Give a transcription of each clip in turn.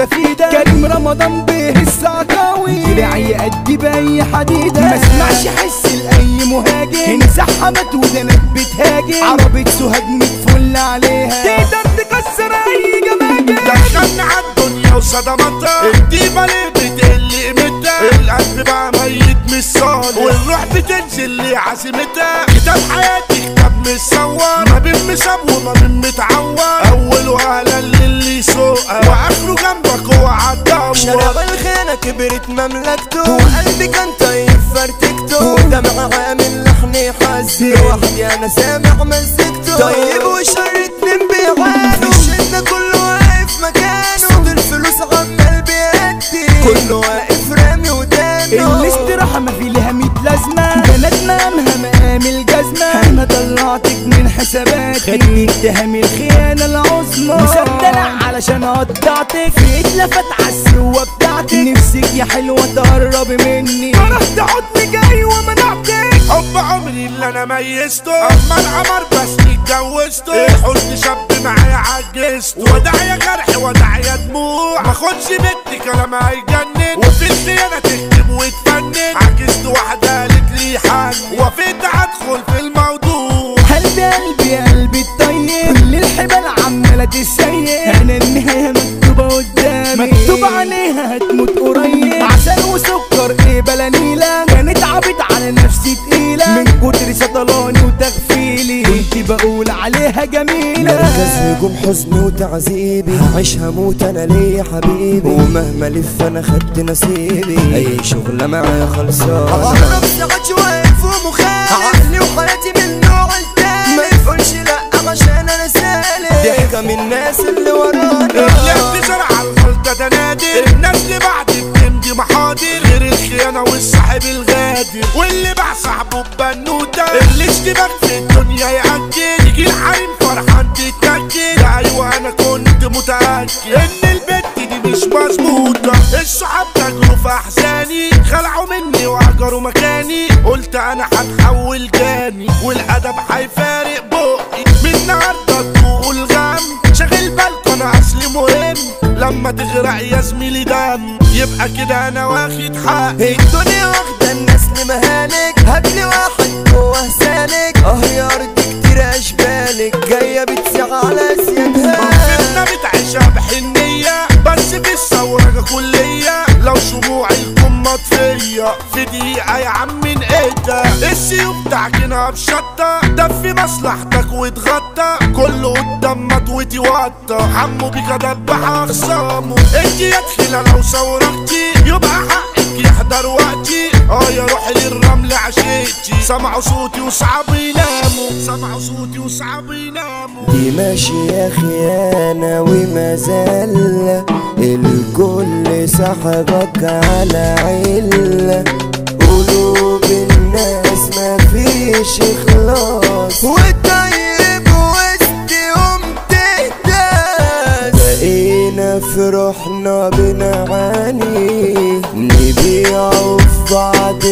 بفيدة. كريم رمضان به السعكاوي دراعي يأدي بأي حديدة. ما اسمعش حس لأي مهاجم هنا زحمت ودنك بتهاجم. عربية سوهاج متفل عليها تقدر تكسر أي جماجم. دخلنا عالدنيا وصدمتها الديبة ليه بتقل قيمتها. القلب بقى ميت مش صالح والروح بتنزل لعزيمتها. كتاب حياتي كتاب متصور ما بين مشاب وما بين متعور. أوله أهلا للي يسوقها وآخره جنبك هو عالدور. شارع الخيانة كبرت مملكته وقلبي كان طيب فرتكته. ودمع عامل لحني حزين لوحدي أنا سامع مزجته. طيب وشر اتنين بيعانوا الشدة كله واقف مكانه. صوت الفلوس عمال بيأدي كله واقف رامي ودانه. الاستراحة ما في لها 100 لازمة. بلدنا أمها مقام الجزمة. أنا طلعتك من حساباتي خدني اتهام الخيانة العظمى. مسدلة علشان قطعتك في اتلفت عالسوة بتاعتك. نفسك يا حلوة تقرب مني فرحت حضنك جاي ومنعتك. حب عمري اللي انا ميزته اما العمر بس اتجوزته. الحزن شاب معايا عجزته. وداع يا جرح وداع يا دموع ماخدش بنت كلام هيجنن. وفي الخيانة تكتب وتفنن. عجزت واحدة قالت لي حن وفيت ادخل في الموضوع. قلبي قلبي الطيب كل الحبال عمالة تسيب. انا النهاية مكتوبة قدامي مكتوب عليها هتموت قريب. عسل وسكر ايه بلا نيلة. كانت عبيط على نفسي تقيلة من كتر سطلاني وتغفيلي. كنت بقول عليها جميلة. مركز هجوم حزني وتعذيبي هعيش هموت انا ليا حبيبي. ومهما لف انا خدت نصيبي. اي شغلة معايا خلصانة. اقرب ساعات واقف ومخالف. عقلي وحياتي من نوع التاني. ما تقولش لا عشان انا سالك. ضحكة من الناس اللي ورانا. اللي بتزرع الغلطة ده نادر. الناس اللي بعد بتمضي محاضر. غير الخيانة والصاحب الغادر واللي باع صاحبه ببنوتة. اللي اشتبك في الدنيا يأكد يجي الحريم فرحان تتأكد. ايوه انا كنت متأكد ان البت دي مش مظبوطة. الصحاب تجروا في احزاني خلعوا مني وهجروا مكاني. قلت انا هتحول جاني والادب هيفارق بقي. من النهارده الضوء الغم شغل بالكوا انا اصلي مهم. لما تغرق يا زميلي دم يبقى كده انا واخد حقي. الدنيا واخدة الناس لمهالك. هاتلي واحد جوه سالك. يا ارض كتير اشبالك جاية بتسيع على سيادها. منفتنا بتعيشها بحنية بس في الثورة كلية. لو شموعي الكم مطفية في دقيقة يا عم من ايدها. السيوف تعجنها بشطة دفي مصلحتك واتغطى. كله قدام مطوتي وطة حمو بيك دبح اخصامه. انت يا تخيلة لو صورتي يبقى حقك يحضر وقتي. يا روحي للرمل عشيتي. سمعوا صوتي وصعب يناموا. سمعوا صوتي وصعب يناموا. دي ماشية خيانة وما زال الكل صاحبك على علة. قلوب الناس مفيش اخلاص والطيب وسطهم تهتاز. بقينا في روحنا بنعاني نبيعوا في بعض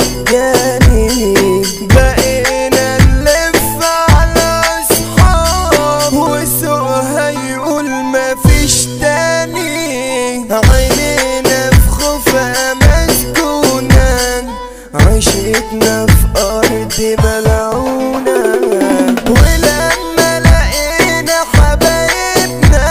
مجاني. بقينا نلف على اصحاب وسوقها يقول مفيش تاني. عينينا في خوفها مسكونة. عيشتنا في أرض ملعونة. ولما لقينا حبايبنا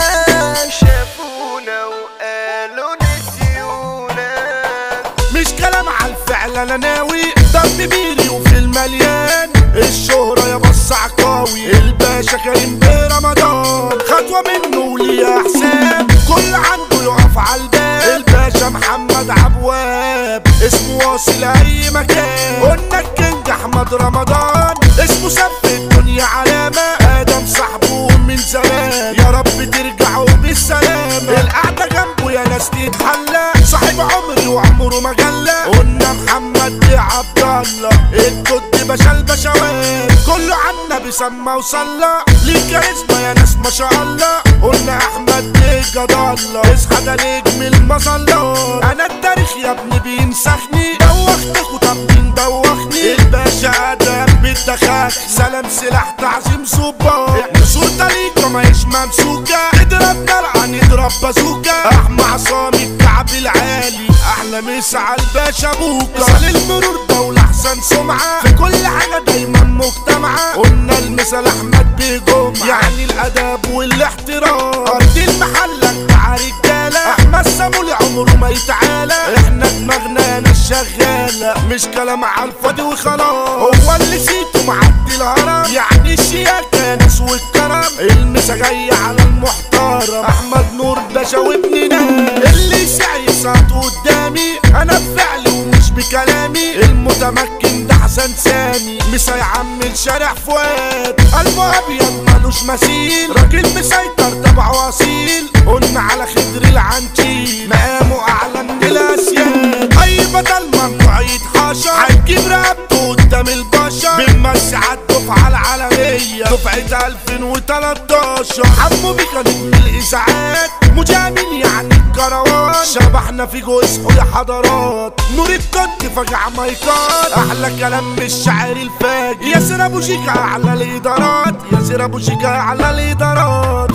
شافونا وقالوا نسيونا. مش كلام عالفعل انا ناوي ضرب بيري وفي المليان. الشهرة يا بص عقاوي. الباشا كريم برمضان خطوة منه وليه حساب. كل عنده يقف عالباب. الباشا محمد عبواب اسمه واصل اي مكان. قلنا الكينج احمد رمضان اسمه سب الدنيا علامة. ادم صاحبه من زمان يا رب ترجعوا بالسلامة. القعدة جنبه يا ناس تتحلى. صاحب عمري وعمره مجلة. قلنا محمد عبد الله الجد باشا البشوات. كله عنا النبي سمى وصلى ليك اسمه يا ناس ما شاء الله. قلنا احمد جد الله اصحى ده نجم المظلات. انا التاريخ يا ابني بينسخني دوختك وطب مين دوخني. الباشا ادم بالدخاك سلام سلاح تعظيم صباح. صورة ليك ما هيش ممسوكة اضرب درعا نضرب بازوكا. احمى عصام الكعب العالي احلى مسا على الباشا بوكا. مثال المرور دولة احسن سمعة في كل حاجة دايما مجتمعة. قلنا المثال احمد بجمعة يعني الاداب والاحترام. ارض المحلة بتاع رجالة احمد سامولي عمره ما يتعالى. احنا دماغنا ناس شغالة مش كلام على الفاضي وخلاص. هو اللي سيته معدي الهرم يعني الشياكة ناس والكرم. المسا جاي على المحترم احمد نور باشا وابن ناس. اللي سعي صاته قدامي انا بفعلي ومش بكلامي. المتمكن ده حسن سامي مسا يعمل شارع فؤاد. قلبه ابيض مالوش مثيل راجل مسيطر تبعه اصيل. قلنا على خضر العنتيل مقامه اعلى من الاسياد. اي بدل ممنوع يتحاشى هيجيب رقبته قدام البشر. بنمشي عالدفعة العالمية دفعة 2013. حمو بيكا نجم الإذاعات مجامل يعني الكروان. شبحنا في جوزحو يا حضرات نور الكنت فجع مايكات. أحلى كلام من الشاعر الفاجر ياسر أبو شيكا على الإدارات. ياسر أبو شيكا على الإدارات.